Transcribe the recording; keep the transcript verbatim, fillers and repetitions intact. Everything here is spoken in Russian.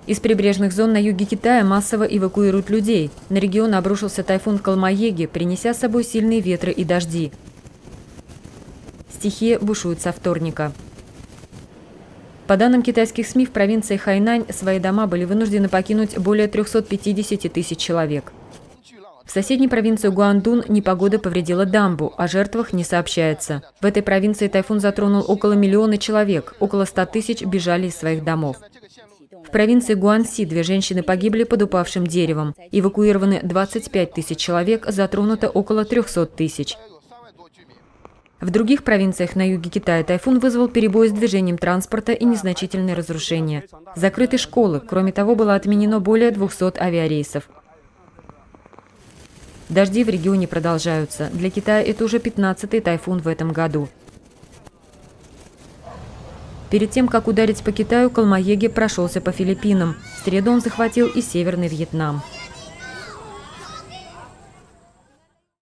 Из прибрежных зон на юге Китая массово эвакуируют людей. На регион обрушился тайфун Калмаеги, принеся с собой сильные ветры и дожди. Стихия бушует со вторника. По данным китайских СМИ, в провинции Хайнань свои дома были вынуждены покинуть более трёхсот пятидесяти тысяч человек. В соседней провинции Гуандун непогода повредила дамбу, о жертвах не сообщается. В этой провинции тайфун затронул около миллиона человек, около ста тысяч бежали из своих домов. В провинции Гуанси две женщины погибли под упавшим деревом. Эвакуированы двадцать пять тысяч человек, затронуто около трёхсот тысяч. В других провинциях на юге Китая тайфун вызвал перебои с движением транспорта и незначительные разрушения. Закрыты школы, кроме того, было отменено более двухсот авиарейсов. Дожди в регионе продолжаются. Для Китая это уже пятнадцатый тайфун в этом году. Перед тем, как ударить по Китаю, Калмаеги прошелся по Филиппинам. В среду он захватил и Северный Вьетнам.